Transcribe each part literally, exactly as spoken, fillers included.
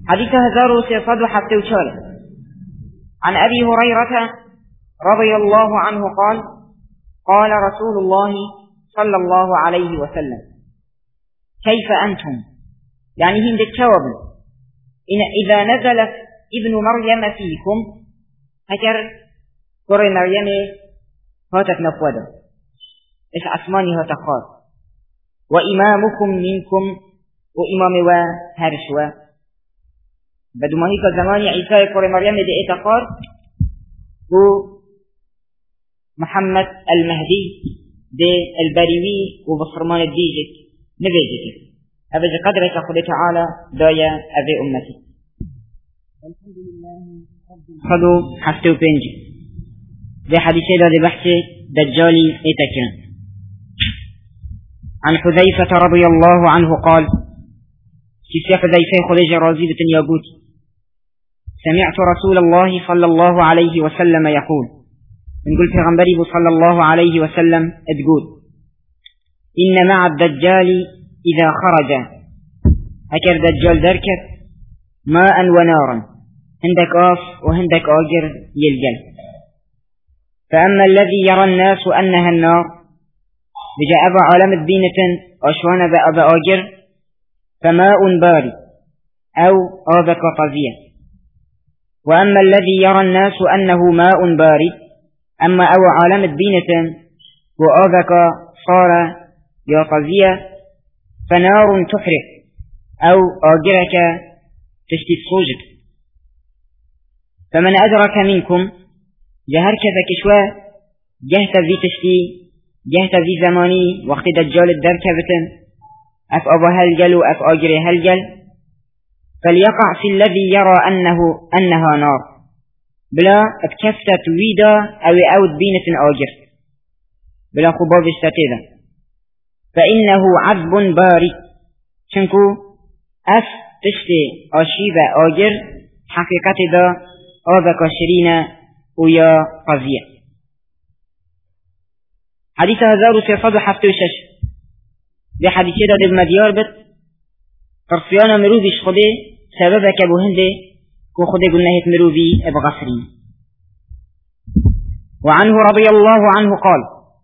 حديث هزار وسيصد حتى وشاله. عن أبي هريرة رضي الله عنه قال قال رسول الله صلى الله عليه وسلم كيف أنتم يعني هم بالتواب إن إذا نزلت ابن مريم فيكم هكر قرى مريم هاتت نفوده إيش عثماني هاتخاذ وإمامكم منكم وإمام وهرشوا بدو ما هيك زمان عيسى قرى مريم دي اعتقاد ومحمد المهدي دي البريوي وبصرمان الديجك نبيجك أبجي قدرك أخذ تعالى دايا أبي أمتي الحمد لله خذوا حفتو بينجي دي حديثي دي بحثي دجالي اتكنا عن حذيفة رضي الله عنه قال كيف حذيفة خليج رازي بن ياقوت سمعت رسول الله صلى الله عليه وسلم يقول نقول في غنبري صلى الله عليه وسلم تقول إن مع الدجال إذا خرج هكر دجال دركت ماء ونارا هندك آف وهندك آجر يلجل فأما الذي يرى الناس أنها النار بجاء أبا علامة بينة أشوان بأبا آجر فماء بارد أو آذك طزية وأما الذي يرى الناس أنه ماء بارد أما أو علامة بينة وآذك صار يا طزية فنار تحرق أو آجرك تشتي صوجك فمن أدرك منكم جهرك فكشوا جهت في تشتي جهت في زماني وقت دجال الدركبة أف أبا هلجل وأف آجر هلجل فليقع في الذي يرى أنه أنها نار بلا اتكفتت ويدا أو أود بينة آجر بلا خباب الستيدة فإنه عذب بارد شنكو أف تشتي أشيبة آجر حقيقة دا آذك شرين ويا قضية حديث هزار وسيصد حفتو شش دي حديثي دا دي بمديار بت فرصيانا مروبيش خده سببك ابو هنده كو خده قلنا هيت مروبي ابغفرين وعنه رضي الله عنه قال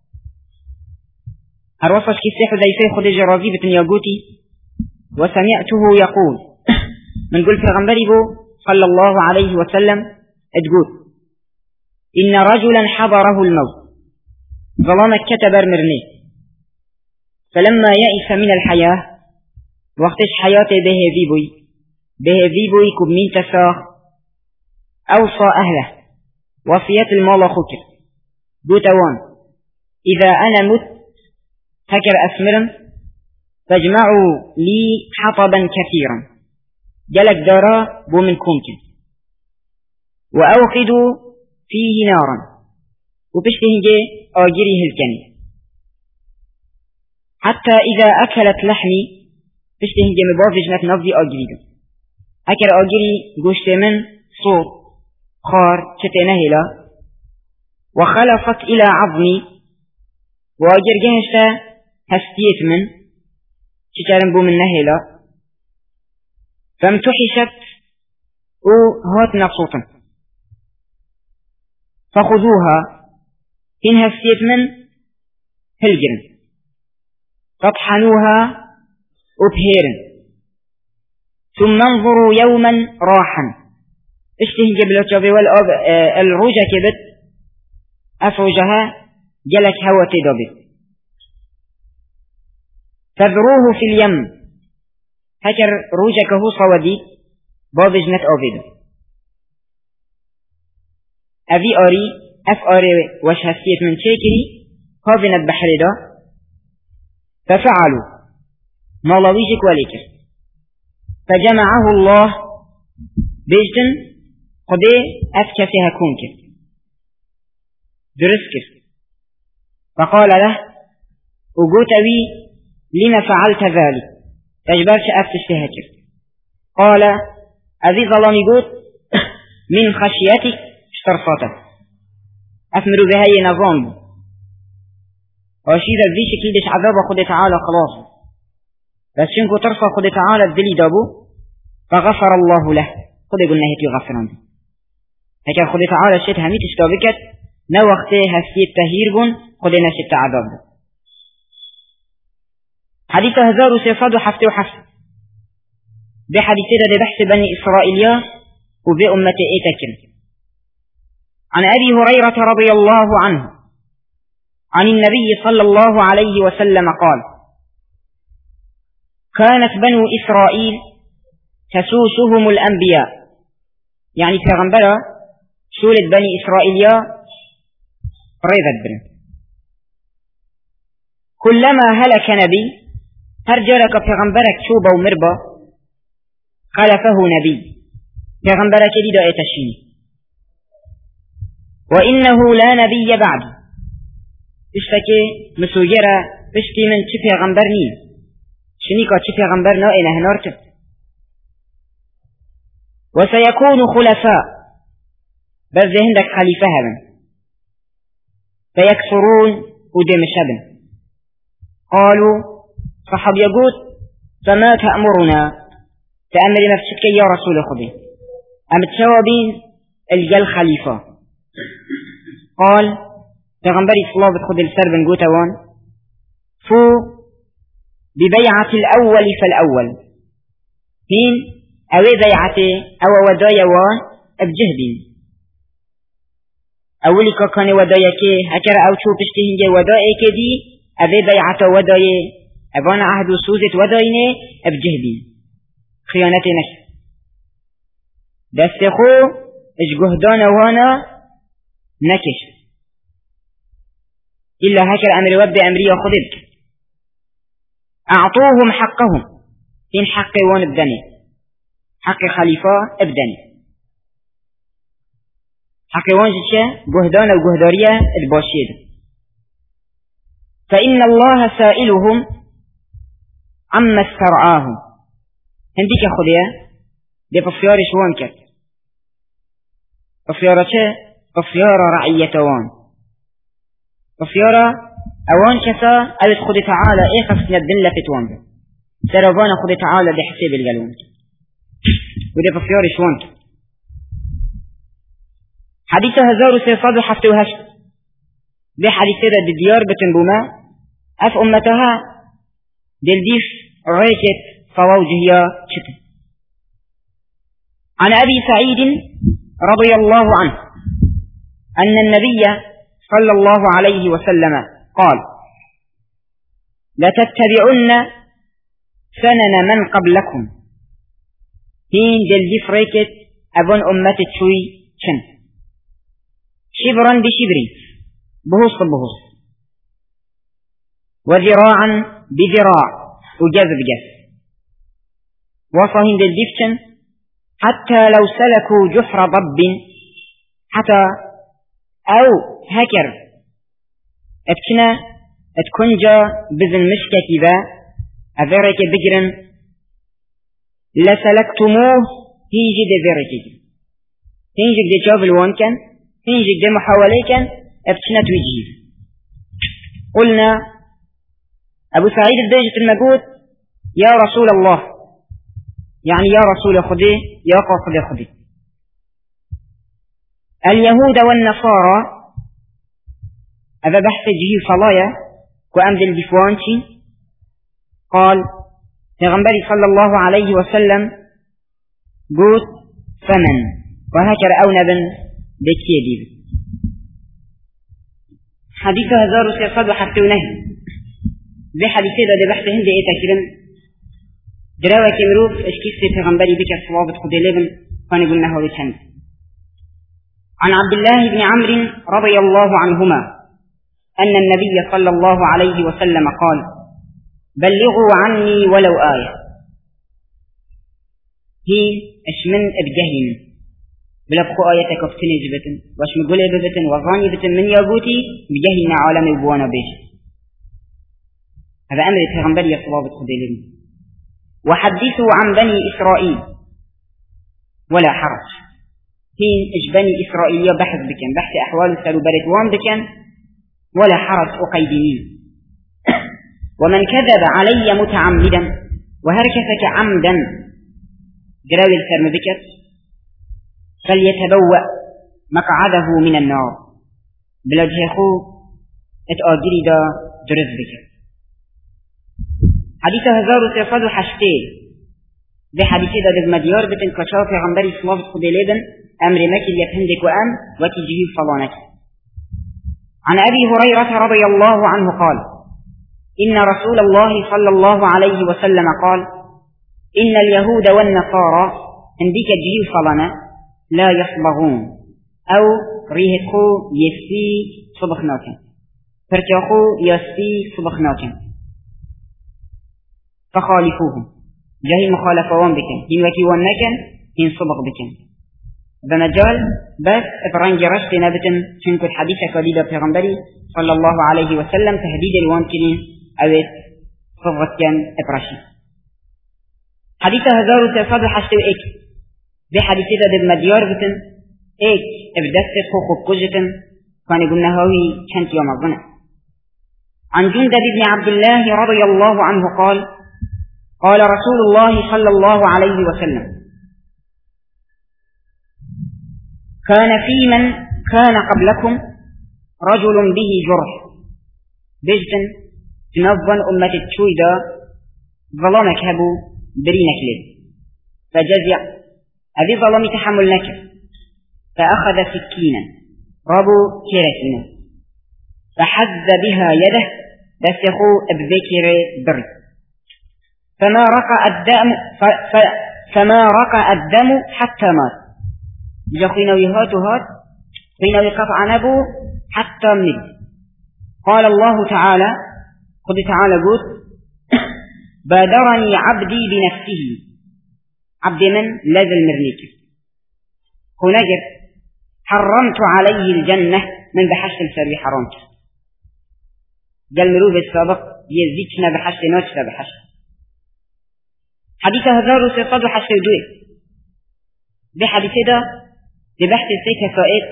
هروصش كيسيح ذيفي خده جرازي بتن ياقوتي وسمعته يقول من قل في غنبري بو صلى الله عليه وسلم اتقول إن رجلا حضره الموت ظلامك كتبر مرني فلما يئس من الحياة وقتش حياته به ذيبوي به ذيبوي كبمين تساخ أوصى أهله وصية المال خكر دوتوان إذا أنا مت فكر أسمرا فاجمعوا لي حطبا كثيرا جلك دارا بومن كمكن وأوقدوا فيه نارا وبشتهنجي آجري هلكني حتى إذا أكلت لحمي بشتهنجي مبافج نتنفذي آجري دو أكل آجري قشت من صوت خار شتنهلا وخلصت إلى عظمي وآجر جهشتا هستيت من شكرن بو من نهلا فامتحشت وهات نقصوتا فخذوها إن هستيت من هلجرن فاطحنوها أبهيرن ثم انظروا يوما راحا اشتهن جبلة جبي والأب آه الروجة كبت أفرجها جلك هوا تدبت فذروه في اليم هكر روجك هو صودي بابجنة أبدا أبي أري أف أري وش هستيت من شاكري هابنت بحردا ففعلوا ما لويجك وليكر فجمعه الله بيجتن قدي أفكسها كونك درسكر فقال له وقوتوي لما فعلت ذلك تجبرش أفتشتهكر قال أذي ظلامي قوت من خشيتك اشترفاتك أثمروا بهاي نظام وشيدا ذي شكيدش عذاب خد تعالى خلاص بس شنكو ترفع خد تعالى الدلي دابو فغفر الله له خود قلنا هيك غفران هكا خود تعالى شد همي تشتابكت نا وقته هسي التهير بون خود نشد عذاب حديث هزار وسيصاد وحفت وحفت بحديثة دي بحث بني إسرائيلية وبأمة إيتكر عن أبي هريرة رضي الله عنه عن النبي صلى الله عليه وسلم قال كانت بنو إسرائيل تسوسهم الأنبياء يعني في غنبرة سولة بني إسرائيلية ريضت برن كلما هلك نبي هرجلك في غنبرك شوبة ومربة خلفه نبي في غنبرك جديد اتشيني وإنه لا نبي بعد اشتكي مسوجرة اشتي من شفي غنبر نين شنيكا شفي غنبر نائنا هناركب وسيكون خلفاء بس عندك خليفة هبن فيكسرون ودم شبن قالوا صحب يقول فما تأمرنا تأمر نفسك يا رسول خذي أم تشوابين الجل خليفة قال تغنبري صلاة بتخذ السر بن قوتوان فو ببيعة الأول فالأول هين أوي بيعته أو ودايا وان أبجهدين أولي كان ودايا كي هكذا أو شو بشتهين جي ودايا كدي أبي بيعته ودايا أبانا عهد وسوزة ودايني أبجهدين خيانتي نش دستخو اجهدان وانا نكش إلا هكذا أمر وب أمري خذلك أعطوهم حقهم إن حق وان ابدني حق خليفة ابدني حق وان جدشة جهدان وجهدارية الباشيد فإن الله سائلهم عما استرعاهم هنديك خذيا دي بفيار شوان كت بفيارة چه بفيار رعية وان بفيار اوان كسا اوت خذ تعالى ايه خفنا الدلة فتوان سربان خذ تعالى دي حسيب القلون ودي بفيار شوان كت حديثة هزار سيصاد وحفت وهشت دي حديثة دي ديار بتنبوما اف امتها دي الديف ريكت فواوجهيا شتن عن أبي سعيد رضي الله عنه أن النبي صلى الله عليه وسلم قال لتتبعن سنن من قبلكم هين دل فريكت أبن أمة شوي شن شبرا بشبر بهوص بهوص وذراعا بذراع وجذب جذب وصهن دل دفتن حتى لو سلكوا جحر ضب حتى أو هكر اتكنا اتكنجا بذن مشكة ذا أذرك بجرا لسلكتموه هيجي دي ذرك هيجي دي جاب الوان كان هيجي دي محاولي كان اتكنا توجيه قلنا أبو سعيد الدجة المجود يا رسول الله يعني يا رسول خذي يا قاصد خذي اليهود والنصارى هذا بحث جهي فلايا وأمد الجفوانشي قال پیغمبر صلى الله عليه وسلم قوت فمن وهكذا أو نبن بكي ديب حديث هزار سيصاد وحفت ونهي بحديث هذا بحث هندي ايه تكرم دراوة كمروف اشكيسي پیغمبری بکر صوابت خود لبن كان قلنا هو بشند عن عبد الله بن عمرو رضي الله عنهما أن النبي صلى الله عليه وسلم قال بلغوا عني ولو آية هي اشمن ابجهن بلبقوا آياتك افتني جبتن واش مقولي ببتن وظاني بتن من يابوتي بجهن عالم يبوانا بيش هذا أمر پیغمبری صوابت خود لبن وحدثوا عن بني إسرائيل ولا حرج هين إش بني إسرائيل بحث بكن بحث أحوال السلوبرتوان بكن ولا حرج أقيدني ومن كذب علي متعمدا وهركسك عمدا جراوي السرم بكت فليتبوأ مقعده من النار بلجه خو اتآجري دا درز بكت. حديث هزار وسيصد وحشتين بحديث دا دز مديار بتن كشاف پیغمبری سلاف خود لیدن امر مكي يفهندك وام وتجيب فلانك. عن أبي هريرة رضي الله عنه قال إن رسول الله صلى الله عليه وسلم قال إن اليهود والنصارى عندك تجيب فلانة لا يصبغون أو ريهتخو يسي صبخناكم فرتخو يسي صبخناكم فخالفوهم جاهي مخالفوان بكم هن وكيوان نكن هن صبغ بكم بمجال بس ابرانج رشت نبتن شنكو الحديث كاليدا پیغمبري صلى الله عليه وسلم تهديد الوان كنين اويت صبغت كان ابراشي. حديث هزار وتفاد حشتو ايك بحديث دا دب مديار بتن ايك ابدست خو خب كجتن كان قلنا هاوي كانت يوم الظنة. عن جندب بن عبد الله رضي الله عنه قال قال رسول الله صلى الله عليه وسلم كان في من كان قبلكم رجل به جرح بجتن تنظن أمة التشويدة ظلامك هبو برينك لي فجزع أبي ظلام تحمل لك فأخذ سكينا ربو كيرتنا فحز بها يده دسخو بذكر بر فما رقى الدم ف... ف... فما رقى الدم حتى مات جخينوي هاتو هات خينوي قطع نبو حتى مد. قال الله تعالى قد تعالى قلت بادرني عبدي بنفسه عبد من لازل مرنيك هنجر حرمت عليه الجنة من بحشت السري حرمت قال مروب السابق يزيدنا بحشت نوتنا بحشت. حديث هزار وسيصد وحشت ودوي بحديث ده ببحث السيكة فائد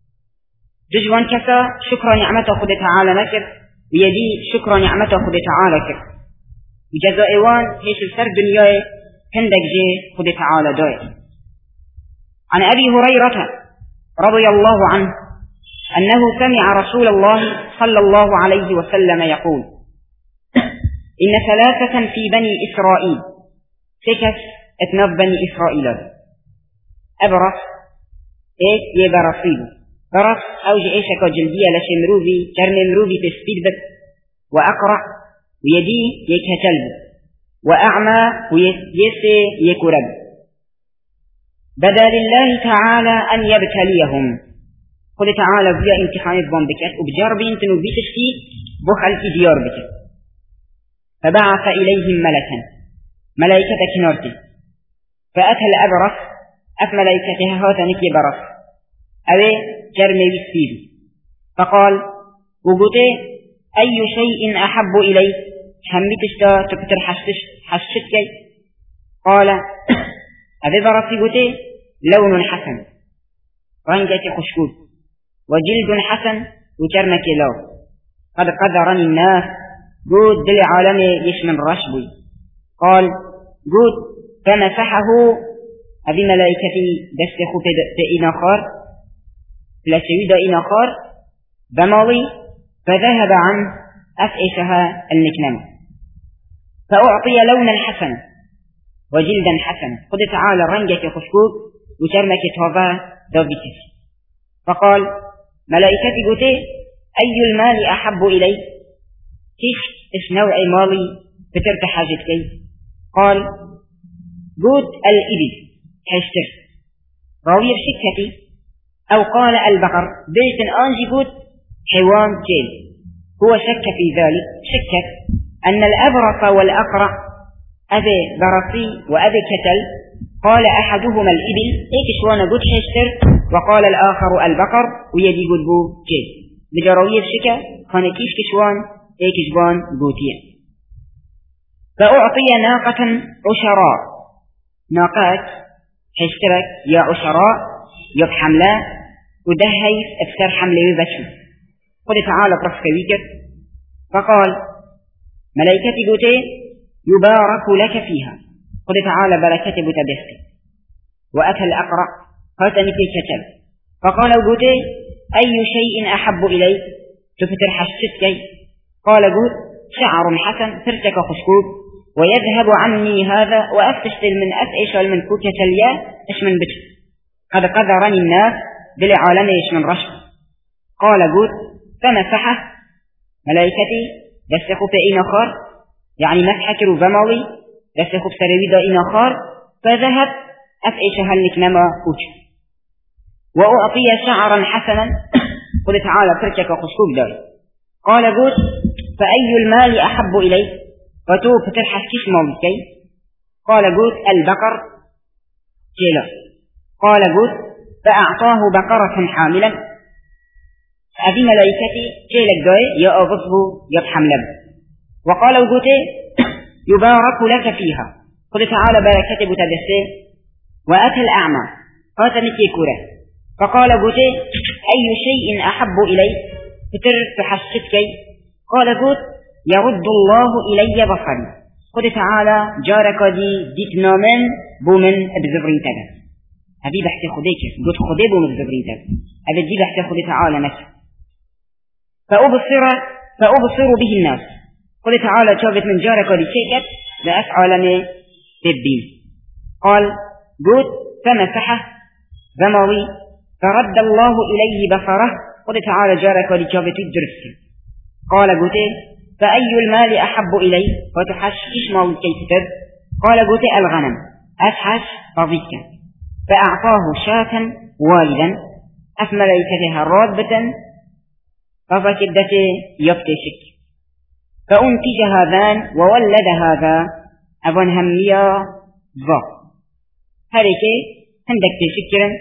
دجوان كسا شكرا نعمته خد تعالى نكر ويدي شكرا نعمته خد تعالى كر وجزائوان هيش السر دنياي كندك جي خد تعالى دوي. عن أبي هريرة رضي الله عنه أنه سمع رسول الله صلى الله عليه وسلم يقول إن ثلاثة في بني إسرائيل سكت اتنف بني إسرائيل أبرص إيه يبرصيبه برص أوجه إيشك جلدية لشي مروبي جرم مروبي تسبيد بك وأقرأ ويدي يكهتلب وأعمى ويسي يكرب بدا لله تعالى أن يبتليهم قل تعالى بيا امتحانات بك وبجربي انتنو بيتشتي بخلق ديار بك فبعث إليهم ملكا ملائكة كنارتي فأتى الأبرص أف ملائكتها هاتنك برص أوي جرمي بالسيد فقال وقلت أي شيء أحب إليك حميتشتا تكتر حشتش حشتك قال أبي برصي قلت لون حسن رنجة خشكوت وجلد حسن وجرمك لو قد قدرني الناس قد دل عالمي يشمن رشبي قال قد فمسحه أبي ملائكتي دستخو تئين خار فلسويد إن خار بماضي فذهب عن أفئسها المكنمة فأعطي لونا حسنا وجلدا حسنا قد تعالى رنجك خشكوك وجرمك توضا دوبتك فقال ملائكتي قلت أي المال أحب إلي كيف إيش نوع مالي فترت حاجتك قال قلت الإبل حشتر راوي بشكتي أو قال البقر بيت أنجي قلت حيوان جيل هو شك في ذلك شك أن الأبرص والأقرع أبي برصي وأبي كتل قال أحدهما الإبل إيك شوان قلت حشتر وقال الآخر البقر ويدي قلت بو جيل بجراوية بشكة كان كيش كشوان إيك شوان قلتين فأعطي ناقة عشراء ناقات حشترك يا عشراء يب حملة ودهي افتر حملة وبشو قل تعالى برفك ويكت فقال ملائكتي قلت يبارك لك فيها قل تعالى بركتي بتبسك وأتى الأقرع هاتنكي كتل فقال قوتي أي شيء أحب إليك تفتر حشتكي قال قوت شعر حسن ترتك خشكوب ويذهب عني هذا وأفتشتل من أفعش من كوكة اليا إيش من بك قد قذرني الناس بالعالم إيش من رشب قال قوت فمسحه ملائكتي دسخوا في إين خار يعني مسحك ربموي دسخوا في سرويدا إين خار فذهب أفعش هلك نما أوش وأعطي شعرا حسنا قل تعالى تركك خشوب داري قال قوت فأي المال أحب إليك فتو فترحش كيش مولكي قال قوت البقر جيلا قال قوت فأعطاه بقرة حاملا أبي ملائكتي جيلك دوي يأغضه يبحم لب وقال قوت يبارك لك فيها قل تعالى بركتي بتدسي وأتى الأعمى فاتنكي كوره فقال قوت أي شيء أحب إليك فتر تحشتكي قال قوت يرد الله إلي بصري قل تعالى جارك دي ديك نامن بومن بزبرين تغا أبي بحث خديك قلت خدي بومن بزبرين تغا أبي دي بحث خدي تعالى نفسه فأبصر فأبصر به الناس قل تعالى شابت من جارك دي شيكت لأفعلني بالدين قال قلت فمسحه ذموي فرد الله إليه بصره قل تعالى جارك دي شابت الدرس قال قلت فأي المال أحب إلي فتحشش مال كيفتر قال قلت الغنم أفحش رضيك فأعطاه شاة والدا أفمليكتها رابة ففكدته يبتشك فأنتج هذان وولد هذا أبن همية ضا هذيك عندك تشكرا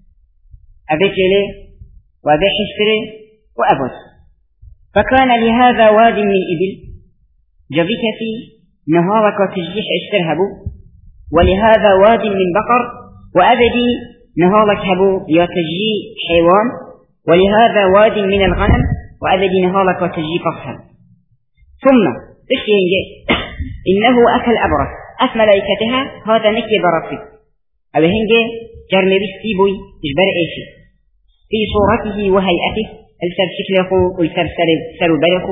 أبتلي وأبحشتري وأبس فكان لهذا واد من إبل جبكتي نهارك وتجيش اشترهبو ولهذا واد من بقر وأبدي نهارك هبو يتجي حيوان ولهذا واد من الغنم وأبدي نهارك وتجي فصل ثم تشينجي إنه أكل أبرص أف ملائكتها هذا نكي برصي أبهنجي جرمي بستيبوي تجبر إيشي في صورته وهيئته السر شكله والسر سر برخه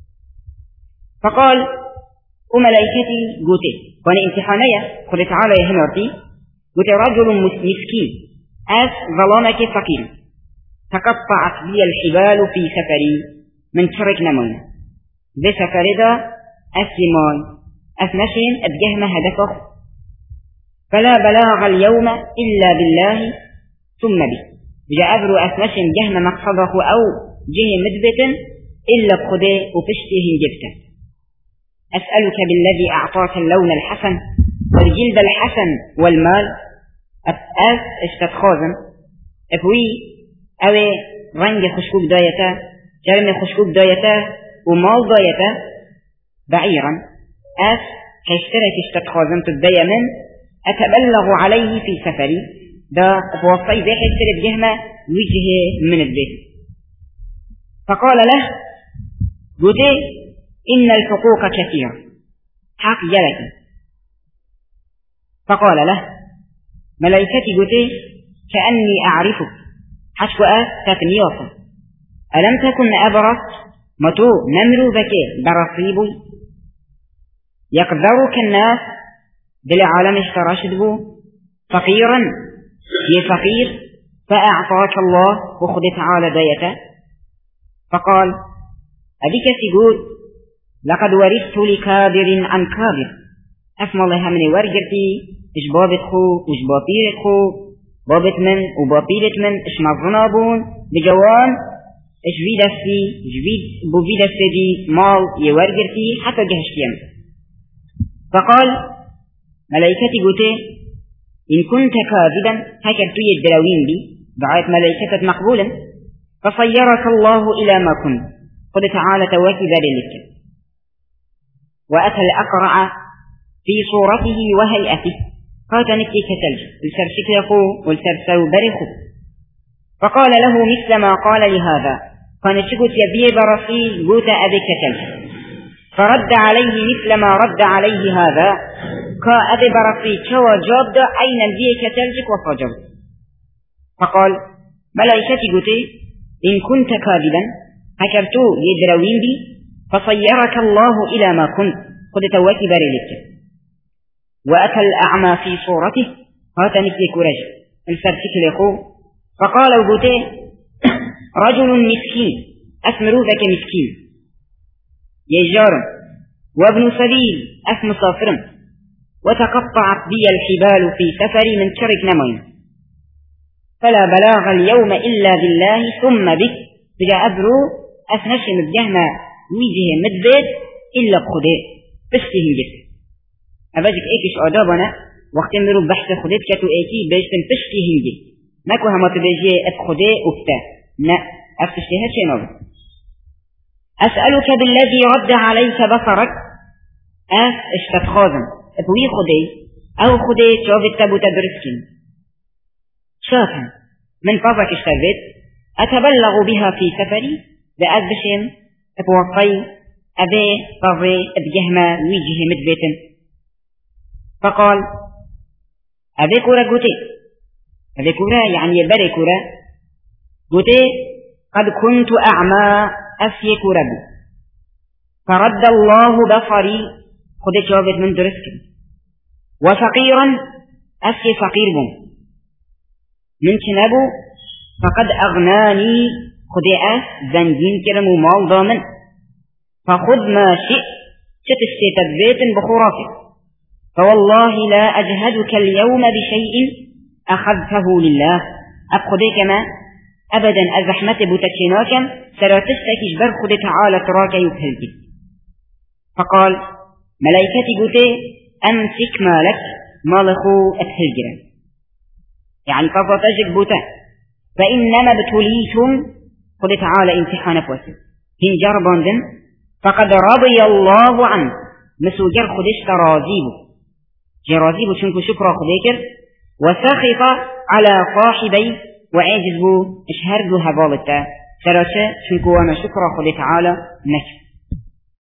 فقال وملائكتي قوتي وانا امتحانية قل تعالى يا هنرتي قلت رجل مسكين أس ظلامك فقير تقطعت بي الحبال في سفري من ترك نمون بسفر ذا أسلمان أسمشين أبجهم هدفه فلا بلاغ اليوم إلا بالله ثم به جاء أبرو أسمشين جهم مقصده أو جه مدبت إلا بخده وفشته جبته أسألك بالذي أعطاك اللون الحسن والجلد الحسن والمال أس اشتتخازن أبوي أوي رنج خشكوك دايته جرم خشكوك دايته ومال دايته بعيرا أس كاشترك اشتتخازن تبدأ من أتبلغ عليه في سفري دا توصي ذي حسر بجهمة وجهه من البيت فقال له قلت إن الحقوق كثيرة حق جلك فقال له ملائكتي قلت كأني أعرفك حشوة تتنياك ألم تكن أبرص متو نمرو بك برصيبي يقدرك الناس بالعالم اشترشدبو فقيرا يا فقير فأعطاك الله وخذ تعالى دايته فقال أبيك سيقول لقد ورثت لكابر عن كابر أسمى الله من ورجرتي إش بابت خو إش بابيرت خو بابت من وبابيرت من إش مظنابون بجوان إش فيدستي إش فيد بوفيدستي دي مال يورجرتي حتى جهشتيم فقال ملائكتي قلت إن كنت كاذبا هكذا الدراوين بي دعاية ملائكة مقبولا فصيرك الله إلى ما كنت قل تعالى توافي ذلك وأتى الأقرع في صورته وهيئته قال نكي كتلج السر شكله والسر برخه فقال له مثل ما قال لهذا كان شكت يبيه برصي قوت أبي كتلج فرد عليه مثل ما رد عليه هذا كأبي برفي كوا جاب دا أين البيه كتلجك وفجر. فقال ملائكتي قلتي إن كنت كاذبا هكرتو يدروين بي فصيرك الله إلى ما كنت قد تواتي بريلك. وأتى الأعمى في صورته هات مثل كرج الفرسك لخو فقال قلتي رجل مسكين أثمرو ذاك مسكين يجار وابن سبيل أثم صافر وتقطعت بي الحبال في سفري من شرك نمين فلا بلاغ اليوم إلا بالله ثم بك بجا أبرو أثنشم بجهما ويجه مدبد إلا بخده بسته جس أبجك إيكش أدابنا وقت مرو بحث خده كتو إيكي بيشتن بسته جس نكو هما تبجي أبخده أفتا نا أفتشتها شنو أسألك بالذي رد عليك بصرك أس اشتتخاذا أبوي خده أو خده شوفت تبو تبرسكين شافها من فضلك اشتغلت أتبلغ بها في سفري لأذ بشم أبوطي أبي فضي أبجهما ويجه مدبتا فقال أبي كورا قوتي أبي كورا يعني يبري كورا قوتي قد كنت أعمى أفي كورا بو فرد الله بصري خد شوفت من درسك وفقيرا أفي فقير بو من شنبو فقد أغناني خدئة زنجين كرم ومال ضامن فخذ ما شئت شتشتت بيت بخرافك فوالله لا أجهدك اليوم بشيء أخذته لله أبخذي كما أبدا أزحمت بتكشناكا سراتشتك جبر خد تعالى تراك يبهلك. فقال ملائكتي قلتي أمسك مالك مالخو أتهلجرا يعني فضتجك بوتا فإنما ابتليتم قد تعالى امتحان فوسل هن جربان دم فقد رضي الله عنه مسو جر خدش ترازيبه جرازيبه شنكو شكرا خديكر وسخط على صاحبي وعجزه اشهرده هبالته سراشة شنكو وانا شكرا خدي تعالى نكف